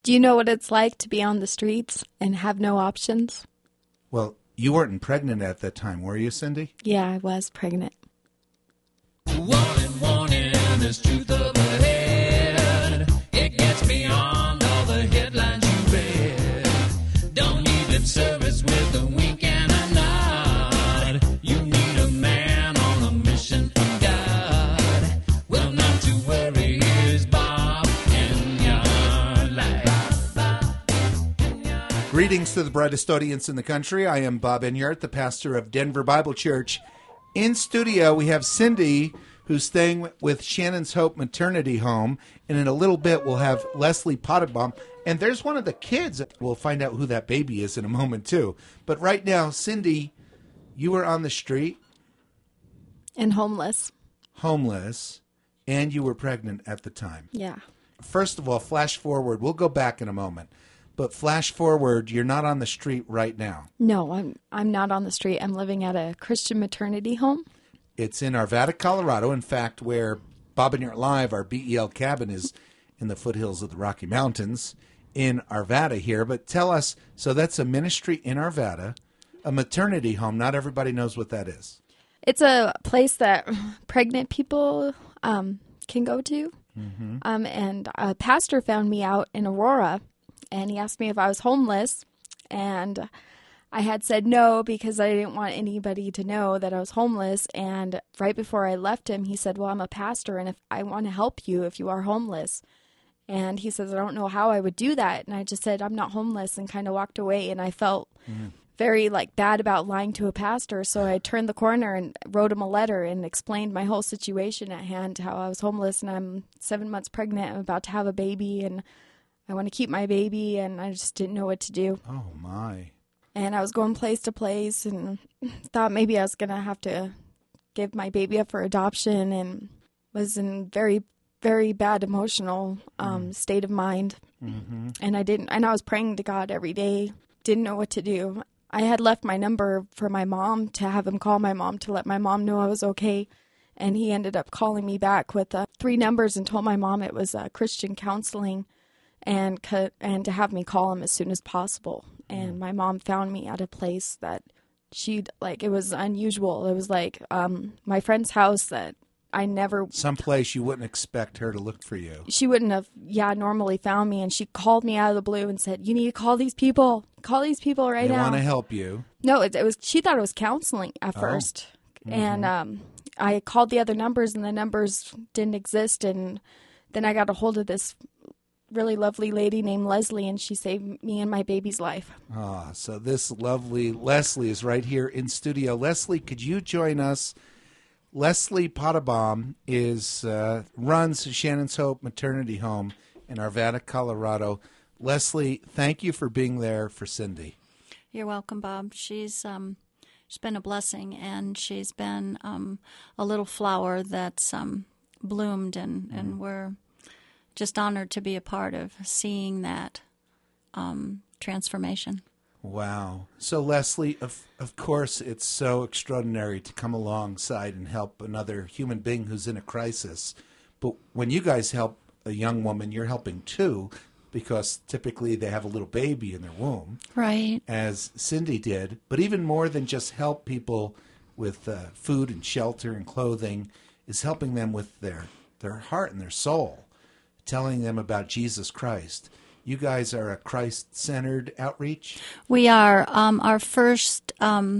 Do you know what it's like to be on the streets and have no options? Well, you weren't pregnant at that time, were you, Cindy? Yeah, I was pregnant. Warning, warning, there's truth up ahead. It gets beyond all the headlines you read. Don't need lip service with a wink and a nod. You need a man on a mission from God. Well, not to worry, here's Bob in your life. Greetings to the brightest audience in the country. I am Bob Enyart, the pastor of Denver Bible Church. In studio, we have Cindy, who's staying with Shannon's Hope Maternity Home. And in a little bit, we'll have Leslie Pottebaum. And there's one of the kids. We'll find out who that baby is in a moment, too. But right now, Cindy, you were on the street. And homeless. Homeless. And you were pregnant at the time. Yeah. First of all, flash forward. We'll go back in a moment. But flash forward, you're not on the street right now. No, I'm not on the street. I'm living at a Christian maternity home. It's in Arvada, Colorado. In fact, where Bob and Your Live, our BEL cabin, is in the foothills of the Rocky Mountains in Arvada here. But tell us, so that's a ministry in Arvada, a maternity home. Not everybody knows what that is. It's a place that pregnant people can go to. Mm-hmm. And a pastor found me out in Aurora, and he asked me if I was homeless. And I had said no because I didn't want anybody to know that I was homeless. And right before I left him, he said, well, I'm a pastor, and if I want to help you if you are homeless. And he says, I don't know how I would do that. And I just said, I'm not homeless, and kind of walked away. And I felt very bad about lying to a pastor. So I turned the corner and wrote him a letter and explained my whole situation at hand, how I was homeless and I'm 7 months pregnant. I'm about to have a baby, and I want to keep my baby, and I just didn't know what to do. Oh, my. And I was going place to place and thought maybe I was going to have to give my baby up for adoption, and was in very, very bad emotional state of mind. Mm-hmm. And I was praying to God every day, didn't know what to do. I had left my number for my mom to have him call my mom to let my mom know I was okay. And he ended up calling me back with 3 numbers and told my mom it was Christian counseling, and to have me call him as soon as possible. And my mom found me at a place that it was unusual. It was my friend's house that I never... Someplace you wouldn't expect her to look for you. She wouldn't have, normally found me. And she called me out of the blue and said, you need to call these people. Call these people right now. They want to help you. No, it was. She thought it was counseling at first. Mm-hmm. And I called the other numbers, and the numbers didn't exist. And then I got a hold of this really lovely lady named Leslie, and she saved me and my baby's life. So this lovely Leslie is right here in studio. Leslie, could you join us? Leslie Pottebaum runs Shannon's Hope Maternity Home in Arvada, Colorado. Leslie, thank you for being there for Cindy. You're welcome, Bob. She's been a blessing, and she's been a little flower that's bloomed, and we're just honored to be a part of seeing that transformation. Wow. So, Leslie, of course, it's so extraordinary to come alongside and help another human being who's in a crisis. But when you guys help a young woman, you're helping too, because typically they have a little baby in their womb. Right. As Cindy did. But even more than just help people with food and shelter and clothing is helping them with their heart and their soul, telling them about Jesus Christ. You guys are a Christ-centered outreach? We are. Our first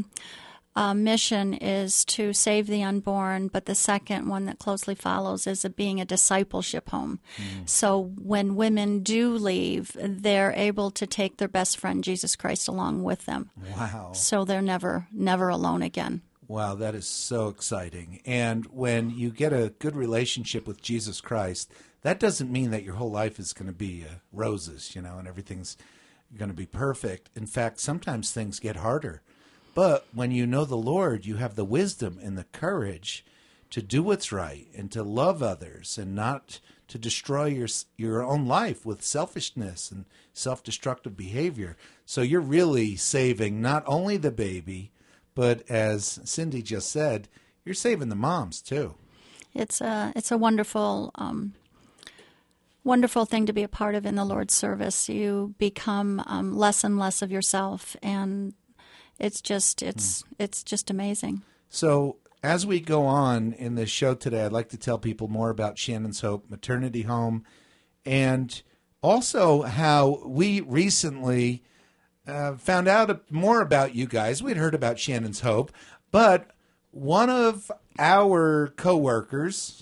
mission is to save the unborn, but the second one that closely follows is being a discipleship home. So when women do leave, they're able to take their best friend, Jesus Christ, along with them. Wow. So they're never alone again. Wow, that is so exciting. And when you get a good relationship with Jesus Christ, that doesn't mean that your whole life is going to be roses, and everything's going to be perfect. In fact, sometimes things get harder. But when you know the Lord, you have the wisdom and the courage to do what's right and to love others and not to destroy your own life with selfishness and self-destructive behavior. So you're really saving not only the baby, but as Cindy just said, you're saving the moms too. It's a wonderful wonderful thing to be a part of in the Lord's service. You become less and less of yourself, and it's just amazing. So as we go on in this show today, I'd like to tell people more about Shannon's Hope Maternity Home, and also how we recently found out more about you guys. We'd heard about Shannon's Hope, but one of our coworkers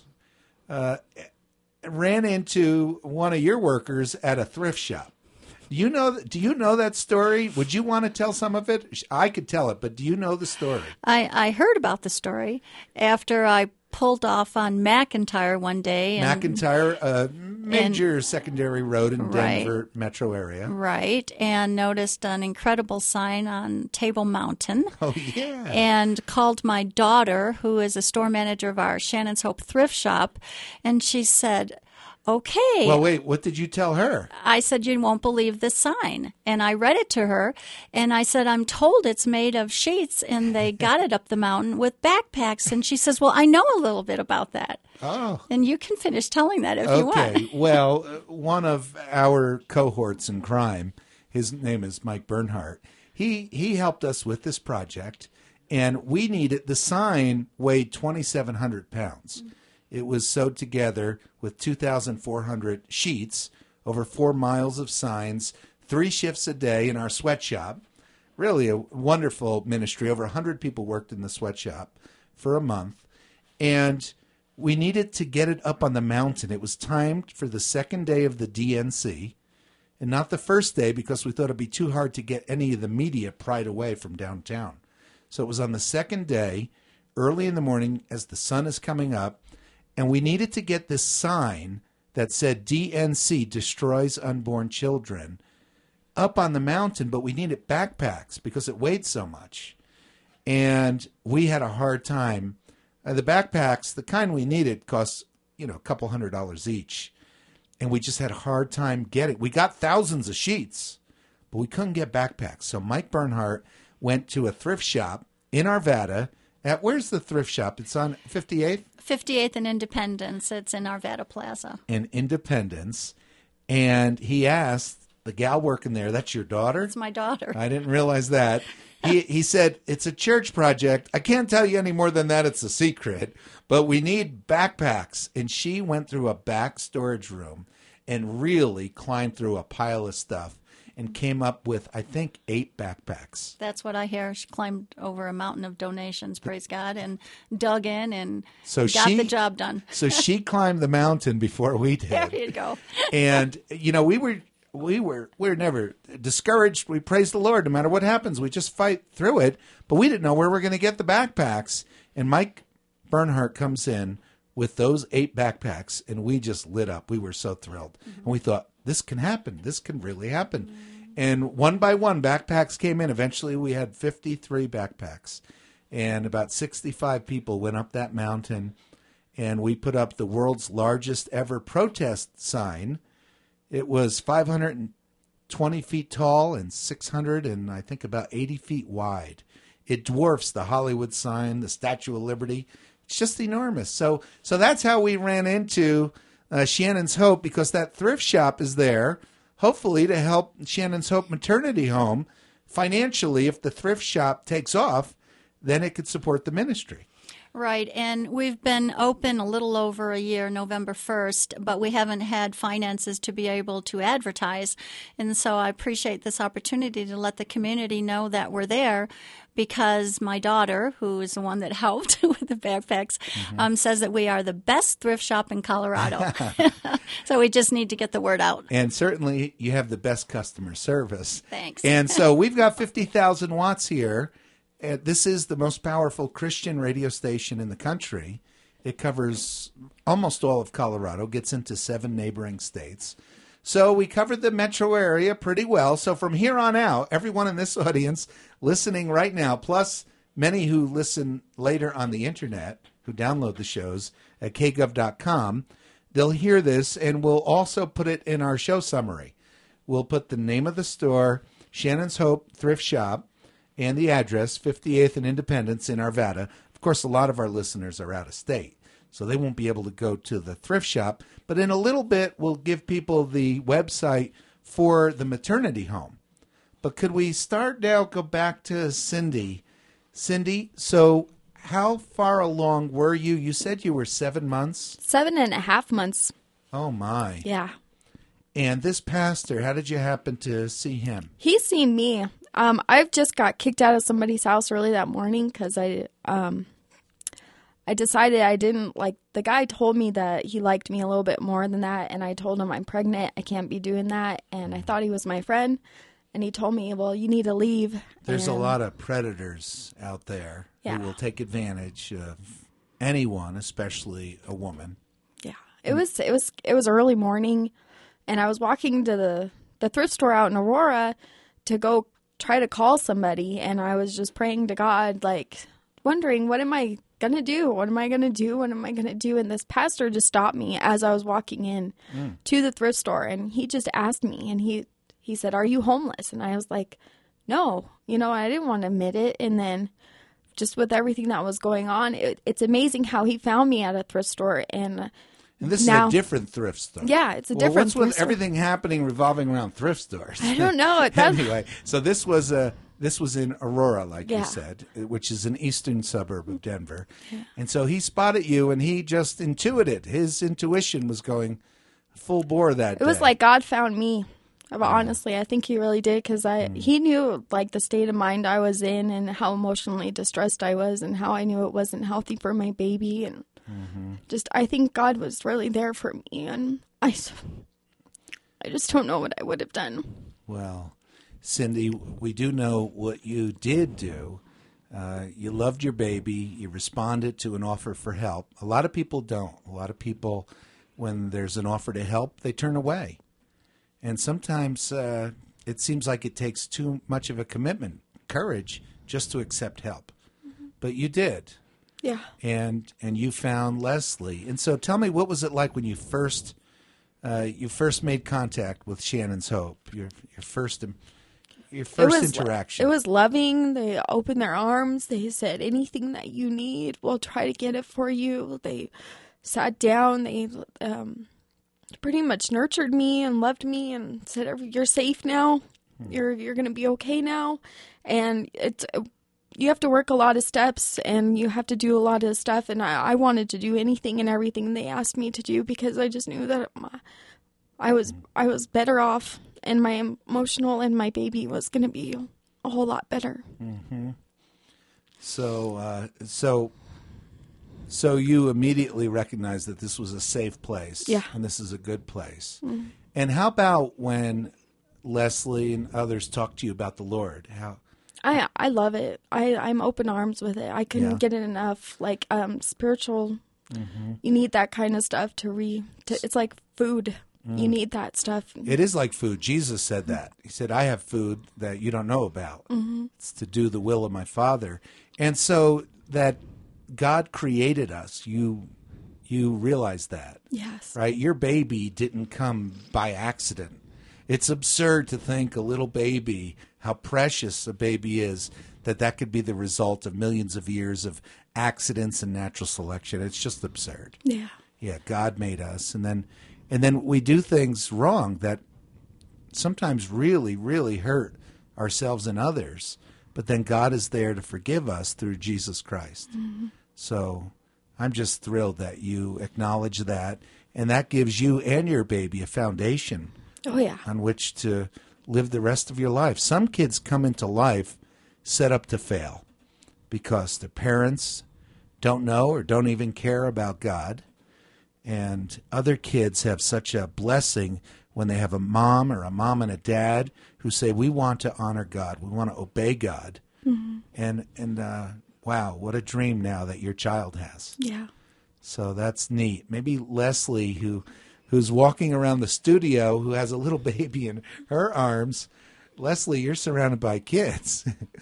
ran into one of your workers at a thrift shop. Do you know that story? Would you want to tell some of it? I could tell it, but do you know the story? I heard about the story after I pulled off on McIntyre one day. McIntyre, a major secondary road in Denver metro area. Right, and noticed an incredible sign on Table Mountain. Oh, yeah. And called my daughter, who is a store manager of our Shannon's Hope thrift shop, and she said, okay. Well, wait, what did you tell her? I said, you won't believe this sign. And I read it to her, and I said, I'm told it's made of sheets, and they got it up the mountain with backpacks. And she says, well, I know a little bit about that. Oh. And you can finish telling that if you want. Okay. Well, one of our cohorts in crime, his name is Mike Bernhardt, he helped us with this project, and we needed, the sign weighed 2,700 pounds. It was sewed together with 2,400 sheets, over 4 miles of signs, 3 shifts a day in our sweatshop. Really a wonderful ministry. Over 100 people worked in the sweatshop for a month. And we needed to get it up on the mountain. It was timed for the second day of the DNC, and not the first day because we thought it'd be too hard to get any of the media pried away from downtown. So it was on the second day, early in the morning as the sun is coming up, and we needed to get this sign that said DNC, destroys unborn children, up on the mountain, but we needed backpacks because it weighed so much. And we had a hard time. The backpacks, the kind we needed, cost, a couple $100 each. And we just had a hard time getting. We got thousands of sheets, but we couldn't get backpacks. So Mike Bernhardt went to a thrift shop in Arvada. Where's the thrift shop? It's on 58th? 58th and Independence. It's in Arvada Plaza. In Independence. And he asked the gal working there, that's your daughter? It's my daughter. I didn't realize that. He said, it's a church project. I can't tell you any more than that. It's a secret. But we need backpacks. And she went through a back storage room and really climbed through a pile of stuff and came up with, I think, 8 backpacks. That's what I hear. She climbed over a mountain of donations, praise God, and dug in and got the job done. So she climbed the mountain before we did. There you go. And, we were never discouraged. We praise the Lord no matter what happens. We just fight through it. But we didn't know where we were going to get the backpacks. And Mike Bernhardt comes in with those 8 backpacks, and we just lit up. We were so thrilled. Mm-hmm. And we thought, this can happen. This can really happen. Mm-hmm. And one by one, backpacks came in. Eventually, we had 53 backpacks. And about 65 people went up that mountain. And we put up the world's largest ever protest sign. It was 520 feet tall and 600 and I think about 80 feet wide. It dwarfs the Hollywood sign, the Statue of Liberty. It's just enormous. So that's how we ran into Shannon's Hope, because that thrift shop is there, hopefully to help Shannon's Hope Maternity Home financially. If the thrift shop takes off, then it could support the ministry. Right, and we've been open a little over a year, November 1st, but we haven't had finances to be able to advertise. And so I appreciate this opportunity to let the community know that we're there, because my daughter, who is the one that helped with the backpacks, says that we are the best thrift shop in Colorado. So we just need to get the word out. And certainly you have the best customer service. Thanks. And so we've got 50,000 watts here. This is the most powerful Christian radio station in the country. It covers almost all of Colorado, gets into 7 neighboring states. So we covered the metro area pretty well. So from here on out, everyone in this audience listening right now, plus many who listen later on the internet, who download the shows at kgov.com, they'll hear this, and we'll also put it in our show summary. We'll put the name of the store, Shannon's Hope Thrift Shop, and the address, 58th and Independence in Arvada. Of course, a lot of our listeners are out of state. so they won't be able to go to the thrift shop. But in a little bit, we'll give people the website for the maternity home. But could we start now, go back to Cindy? Cindy, so how far along were you? You said you were 7 months? 7.5 months. Oh, my. Yeah. And this pastor, how did you happen to see him? He's seen me. I've just got kicked out of somebody's house early that morning because I decided I didn't like, the guy told me that he liked me a little bit more than that, and I told him I'm pregnant, I can't be doing that, and I thought he was my friend, and he told me, well, you need to leave. There's a And- lot of predators out there Yeah. who will take advantage of anyone, especially a woman. Yeah, it was early morning, and I was walking to the thrift store out in Aurora to go try to call somebody, and I was just praying to God, like wondering, what am I gonna do? What am I gonna do? What am I gonna do? And this pastor just stopped me as I was walking in to the thrift store, and he just asked me, and he said, "Are you homeless?" And I was like, "No," I didn't want to admit it, and then. Just with everything that was going on, it's amazing how he found me at a thrift store. And this now, is a different thrift store. Yeah, it's a Well, different what's thrift with store. everything happening revolving around thrift stores? I don't know. Anyway, so this was in Aurora, like you Yeah. said, which is an eastern suburb of Denver. Yeah. And so he spotted you, and he just intuited. His intuition was going full bore that day. It was like God found me. But honestly, I think he really did because he knew like the state of mind I was in and how emotionally distressed I was and how I knew it wasn't healthy for my baby. And just I think God was really there for me. And I just don't know what I would have done. Well, Cindy, we do know what you did do. You loved your baby. You responded to an offer for help. A lot of people don't. A lot of people, when there's an offer to help, they turn away. And sometimes it seems like it takes too much of a commitment, courage, just to accept help. But you did. Yeah. And you found Leslie. And so tell me, what was it like when you first made contact with Shannon's Hope, your first interaction? It was loving. They opened their arms. They said, anything that you need, we'll try to get it for you. They sat down. They pretty much nurtured me and loved me and said, you're safe now. You're going to be okay now. And you have to work a lot of steps and you have to do a lot of stuff. And I wanted to do anything and everything they asked me to do because I just knew that I was better off and my emotional and my baby was going to be a whole lot better. Mm-hmm. So you immediately recognized that this was a safe place. Yeah. And this is a good place. Mm-hmm. And how about when Leslie and others talk to you about the Lord? How? I love it. I'm open arms with it. I couldn't get it enough. Like spiritual, you need that kind of stuff it's like food. You need that stuff. It is like food. Jesus said that. He said, I have food that you don't know about. It's to do the will of my Father. And so that God created us. You realize that. Yes. Right? Your baby didn't come by accident. It's absurd to think a little baby, how precious a baby is, that could be the result of millions of years of accidents and natural selection. It's just absurd. Yeah. Yeah, God made us. And then we do things wrong that sometimes really, really hurt ourselves and others. But then God is there to forgive us through Jesus Christ. So I'm just thrilled that you acknowledge that. And that gives you and your baby a foundation on which to live the rest of your life. Some kids come into life set up to fail because their parents don't know or don't even care about God. And other kids have such a blessing when they have a mom and a dad who say, we want to honor God. We want to obey God. And wow, what a dream now that your child has. Yeah. So that's neat. Maybe Leslie, who's walking around the studio, who has a little baby in her arms. Leslie, you're surrounded by kids.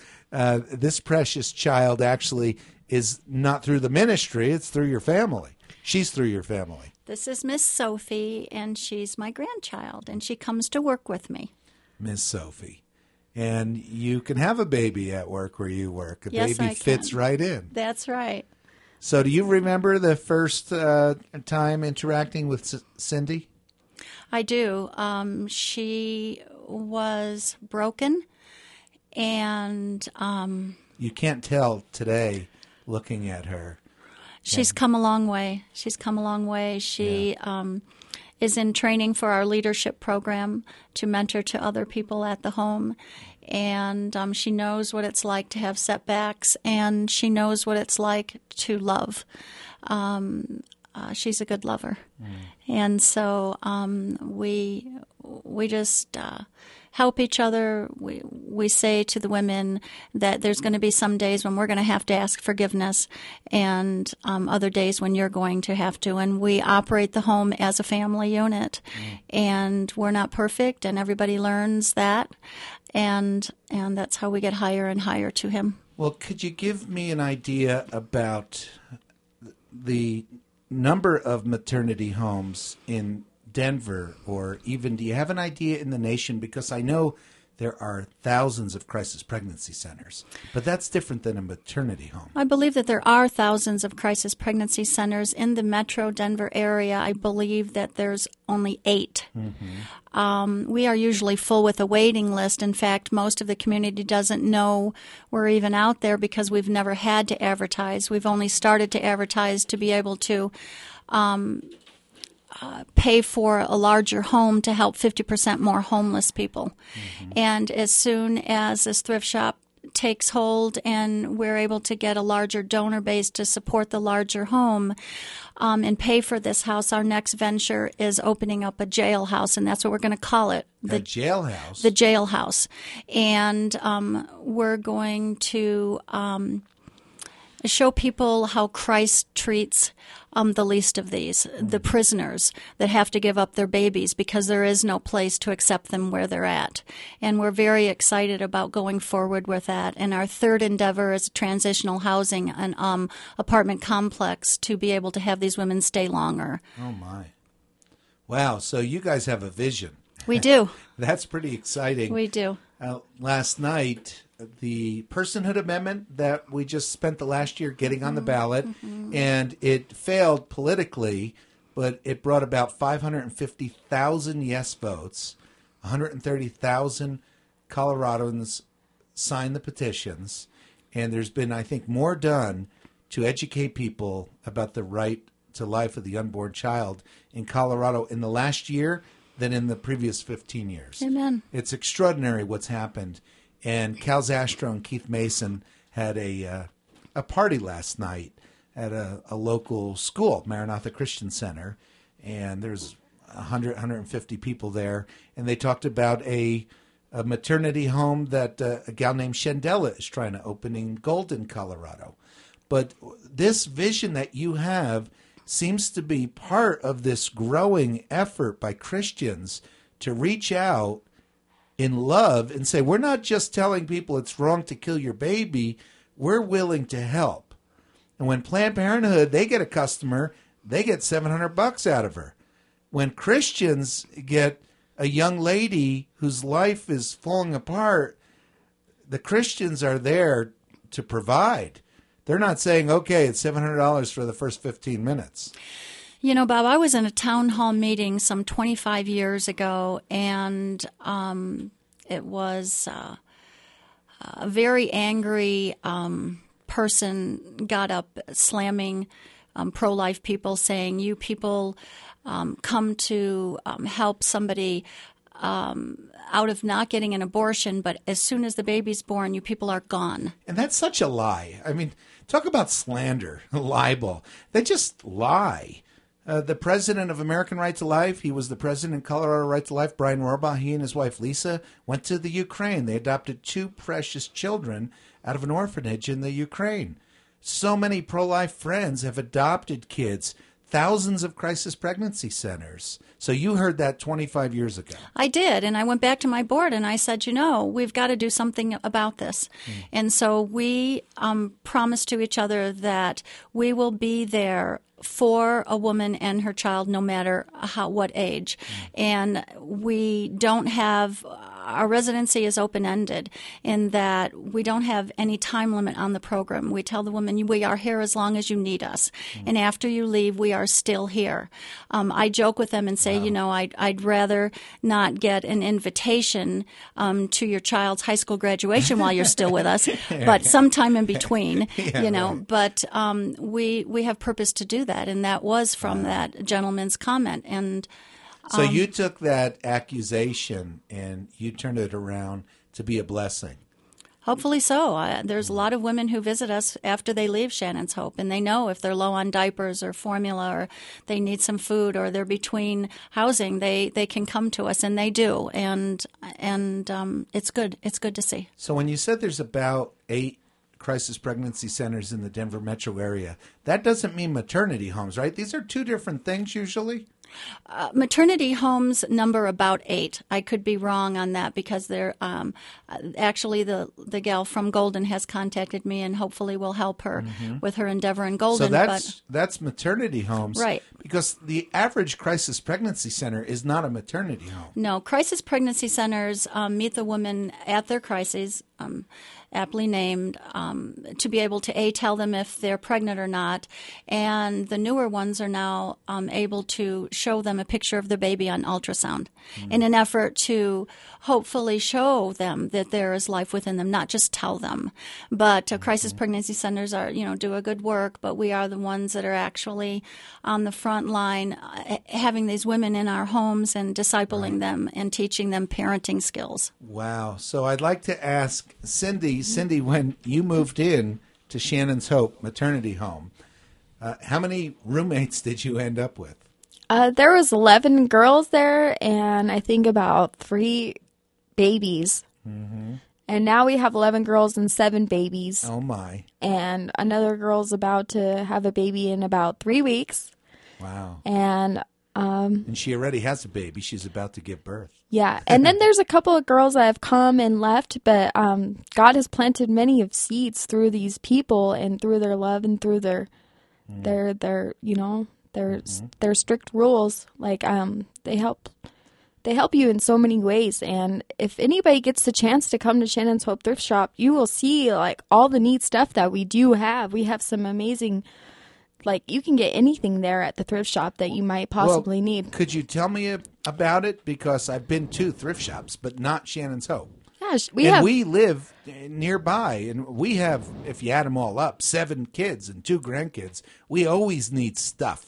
This precious child actually is not through the ministry. It's through your family. She's through your family. This is Miss Sophie, and she's my grandchild, and she comes to work with me. Miss Sophie. And you can have a baby at work where you work. A Yes, baby I fits can. right in. That's right. So do you remember the first time interacting with Cindy? I do. She was broken, and You can't tell today looking at her. she's come a long way. She's come a long way. She is in training for our leadership program to mentor to other people at the home. And she knows what it's like to have setbacks, and she knows what it's like to love. She's a good lover. And so we just help each other. We say to the women that there's going to be some days when we're going to have to ask forgiveness, and other days when you're going to have to. And we operate the home as a family unit, and we're not perfect, and everybody learns that, and that's how we get higher and higher to Him. Well, could you give me an idea about the number of maternity homes in Denver, or even do you have an idea in the nation? Because I know there are thousands of crisis pregnancy centers, but that's different than a maternity home. I believe that there are thousands of crisis pregnancy centers in the metro Denver area. I believe that there's only 8. We are usually full with a waiting list. In fact, most of the community doesn't know we're even out there because we've never had to advertise. We've only started to advertise to be able to pay for a larger home to help 50% more homeless people. And as soon as this thrift shop takes hold and we're able to get a larger donor base to support the larger home and pay for this house, our next venture is opening up a jailhouse, and that's what we're going to call it. The jailhouse? The jailhouse. And we're going to show people how Christ treats the least of these, the prisoners that have to give up their babies because there is no place to accept them where they're at. And we're very excited about going forward with that. And our third endeavor is transitional housing, an apartment complex to be able to have these women stay longer. Oh, my. Wow, so you guys have a vision. We do. That's pretty exciting. We do. Last night, the Personhood Amendment that we just spent the last year getting on the ballot, and it failed politically, but it brought about 550,000 yes votes. 130,000 Coloradans signed the petitions, and there's been, I think, more done to educate people about the right to life of the unborn child in Colorado in the last year than in the previous 15 years. Amen. It's extraordinary what's happened. And Cal Zastro and Keith Mason had a party last night at a local school, Maranatha Christian Center, and there's 150 people there. And they talked about a maternity home that a gal named Shandella is trying to open in Golden, Colorado. But this vision that you have seems to be part of this growing effort by Christians to reach out in love and say, we're not just telling people it's wrong to kill your baby, we're willing to help. And when Planned Parenthood, they get a customer, they get $700 out of her. When Christians get a young lady whose life is falling apart, the Christians are there to provide. They're not saying, okay, it's $700 for the first 15 minutes. You know, Bob, I was in a town hall meeting some 25 years ago, and it was a very angry person got up slamming pro-life people, saying, you people come to help somebody out of not getting an abortion, but as soon as the baby's born, you people are gone. And that's such a lie. I mean, talk about slander, libel. They just lie. The president of American Right to Life, he was the president of Colorado Right to Life, Brian Rohrbach, he and his wife Lisa went to the Ukraine. They adopted 2 precious children out of an orphanage in the Ukraine. So many pro-life friends have adopted kids, thousands of crisis pregnancy centers. So you heard that 25 years ago. I did, and I went back to my board and I said, we've got to do something about this. And so we promised to each other that we will be there for a woman and her child, no matter what age. And we don't have our residency is open-ended in that we don't have any time limit on the program. We tell the women, we are here as long as you need us. And after you leave, we are still here. I joke with them and say, I'd rather not get an invitation to your child's high school graduation while you're still with us, but sometime in between, Right. But we have purpose to do that, and that was from that gentleman's comment. And So you took that accusation and you turned it around to be a blessing. hopefully so. There's a lot of women who visit us after they leave Shannon's Hope, and they know if they're low on diapers or formula or they need some food or they're between housing, they can come to us, and they do. And it's good. It's good to see. So when you said there's about 8 crisis pregnancy centers in the Denver metro area, that doesn't mean maternity homes, right? These are 2 different things usually. Maternity homes number about 8. I could be wrong on that because they're actually the gal from Golden has contacted me and hopefully will help her with her endeavor in Golden. So that's maternity homes, Right. Because the average crisis pregnancy center is not a maternity home. No, crisis pregnancy centers meet the women at their crises, aptly named, to be able to tell them if they're pregnant or not. And the newer ones are now able to show them a picture of their baby on ultrasound in an effort to hopefully show them that there is life within them, not just tell them. But crisis pregnancy centers are, do a good work, but we are the ones that are actually on the front line having these women in our homes and discipling them and teaching them parenting skills. Wow. So I'd like to ask Cindy, when you moved in to Shannon's Hope maternity home, how many roommates did you end up with? There was 11 girls there, and I think about 3 babies. And now we have 11 girls and 7 babies. Oh, my. And another girl's about to have a baby in about 3 weeks. Wow. And And she already has a baby. She's about to give birth. yeah, and then there's a couple of girls that have come and left, but God has planted many of seeds through these people and through their love and through their strict rules. Like they help you in so many ways. And if anybody gets the chance to come to Shannon's Hope Thrift Shop, you will see like all the neat stuff that we do have. We have some amazing. Like, you can get anything there at the thrift shop that you might possibly need. Could you tell me about it? Because I've been to thrift shops, but not Shannon's Hope. Gosh, We live nearby, and we have, if you add them all up, 7 kids and 2 grandkids. We always need stuff.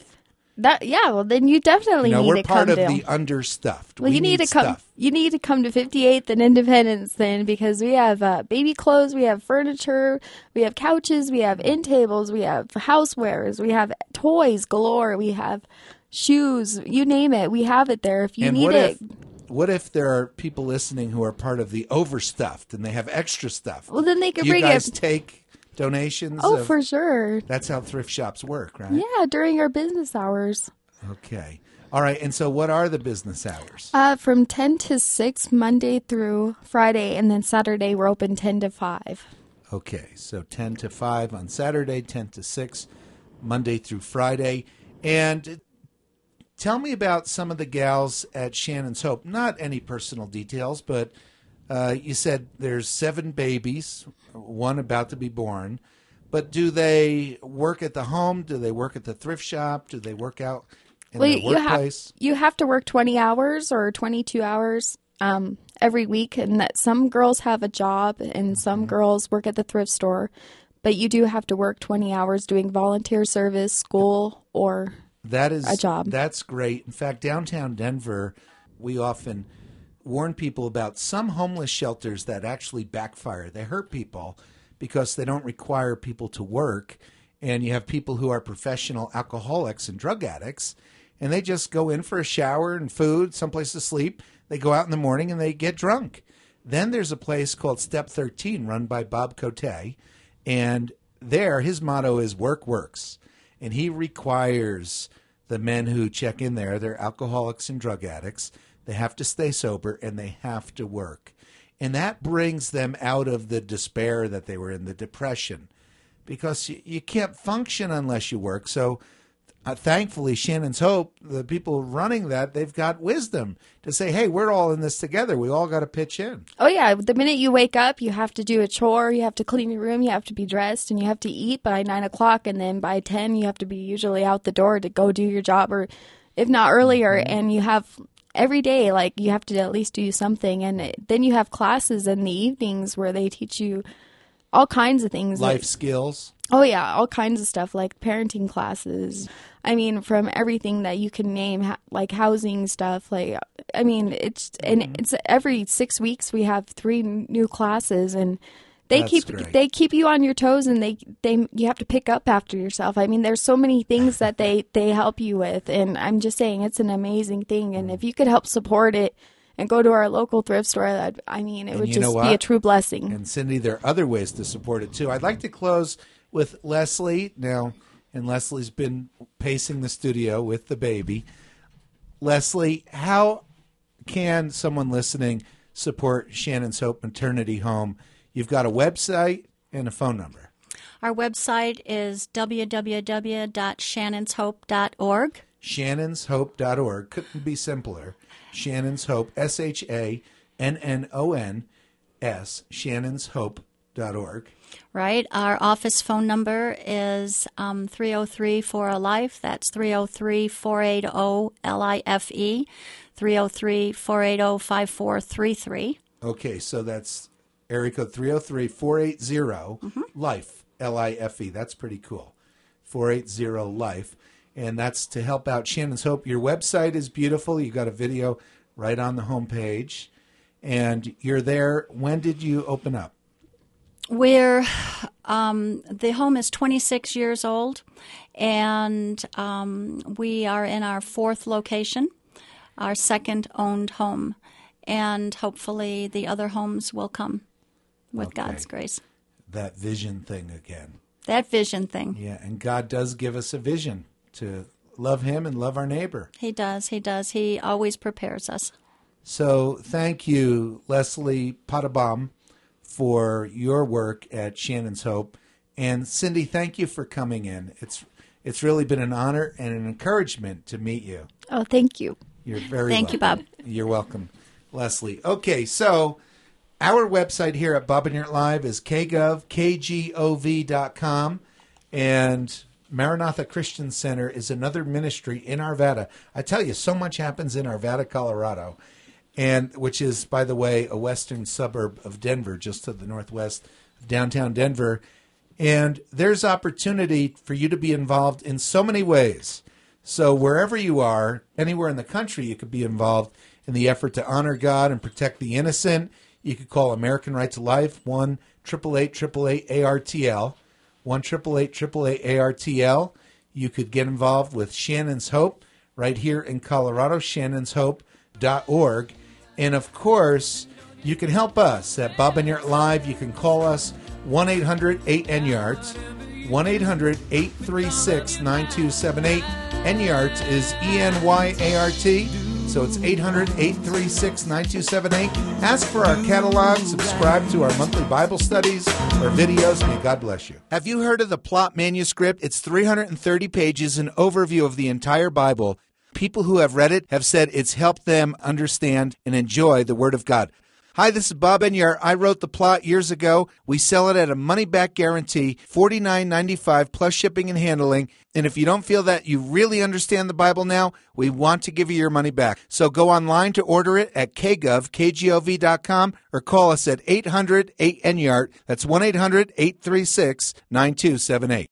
Well, then you definitely need we're to part come of to. the understuffed. Well, we you need to come. stuff. You need to come to 58th and Independence then, because we have baby clothes, we have furniture, we have couches, we have end tables, we have housewares, we have toys galore, we have shoes, you name it, we have it there. If you need it. What if there are people listening who are part of the overstuffed and they have extra stuff? Well, then they can Do you bring guys it. take donations? Oh, for sure. That's how thrift shops work, right? Yeah, during our business hours. Okay. All right. And so what are the business hours? From 10 to 6, Monday through Friday, and then Saturday we're open 10 to 5. Okay. So 10 to 5 on Saturday, 10 to 6, Monday through Friday. And tell me about some of the gals at Shannon's Hope. Not any personal details, but you said there's 7 babies, 1 about to be born. But do they work at the home? Do they work at the thrift shop? Do they work out in the workplace? You have to work 20 hours or 22 hours every week, and that some girls have a job and some girls work at the thrift store. But you do have to work 20 hours doing volunteer service, school, or a job. That's great. In fact, downtown Denver, we often warn people about some homeless shelters that actually backfire. They hurt people because they don't require people to work. And you have people who are professional alcoholics and drug addicts, and they just go in for a shower and food, someplace to sleep. They go out in the morning and they get drunk. Then there's a place called Step 13 run by Bob Cote. And there, his motto is work works. And he requires the men who check in there, they're alcoholics and drug addicts. They have to stay sober and they have to work. And that brings them out of the despair that they were in, the depression. Because you can't function unless you work. So thankfully, Shannon's Hope, the people running that, they've got wisdom to say, hey, we're all in this together. We all got to pitch in. Oh, yeah. The minute you wake up, you have to do a chore. You have to clean your room. You have to be dressed. And you have to eat by 9 o'clock. And then by 10, you have to be usually out the door to go do your job, or if not earlier. And you have every day, like, you have to at least do something. And then you have classes in the evenings where they teach you all kinds of things. Life skills. Oh, yeah. All kinds of stuff, like parenting classes. I mean, from everything that you can name, like housing stuff. Like, I mean, it's every 6 weeks we have 3 new classes, and That's great. they keep you on your toes, and you have to pick up after yourself. I mean, there's so many things that they help you with, and I'm just saying it's an amazing thing. And if you could help support it and go to our local thrift store, it would just be a true blessing. And Cindy, there are other ways to support it too. I'd like to close with Leslie now. And Leslie's been pacing the studio with the baby. Leslie, how can someone listening support Shannon's Hope Maternity Home? You've got a website and a phone number. Our website is www.shannonshope.org. Shannonshope.org. Couldn't be simpler. Shannon's Hope, SHANNONS, shannonshope.org. Right. Our office phone number is 303-4-ALIFE. That's 303-480-LIFE, 303-480-5433. Okay, so that's area code 303-480-LIFE, LIFE. That's pretty cool. 480-LIFE. And that's to help out Shannon's Hope. Your website is beautiful. You got a video right on the homepage. And you're there. When did you open up? The home is 26 years old, and we are in our 4th location, our 2nd owned home, and hopefully the other homes will come with God's grace. That vision thing again. That vision thing. Yeah, and God does give us a vision to love Him and love our neighbor. He does. He does. He always prepares us. So thank you, Leslie Pottebaum, for your work at Shannon's Hope. And Cindy, thank you for coming in. It's really been an honor and an encouragement to meet you. Oh, thank you. You're very Thank you, Bob. You're welcome, Leslie. Okay, so our website here at Bob and Yurt Live is kgov.com, and Maranatha Christian Center is another ministry in Arvada. I tell you, so much happens in Arvada, Colorado, and which is, by the way, a western suburb of Denver, just to the northwest of downtown Denver. And there's opportunity for you to be involved in so many ways. So wherever you are, anywhere in the country, you could be involved in the effort to honor God and protect the innocent. You could call American Right to Life, 1-888-888-ARTL, 1-888-888-ARTL. You could get involved with Shannon's Hope right here in Colorado, shannonshope.org. And, of course, you can help us at Bob and Yurt Live. You can call us 1-800-8-NYART, 1-800-836-9278. NYART is ENYART, so it's 800-836-9278. Ask for our catalog, subscribe to our monthly Bible studies or videos. May God bless you. Have you heard of the Plot Manuscript? It's 330 pages, an overview of the entire Bible. People who have read it have said it's helped them understand and enjoy the Word of God. Hi, this is Bob Enyart. I wrote the plot years ago. We sell it at a money-back guarantee, $49.95 plus shipping and handling. And if you don't feel that you really understand the Bible now, we want to give you your money back. So go online to order it at kgov.com, or call us at 800-8-NYART. That's 1-800-836-9278.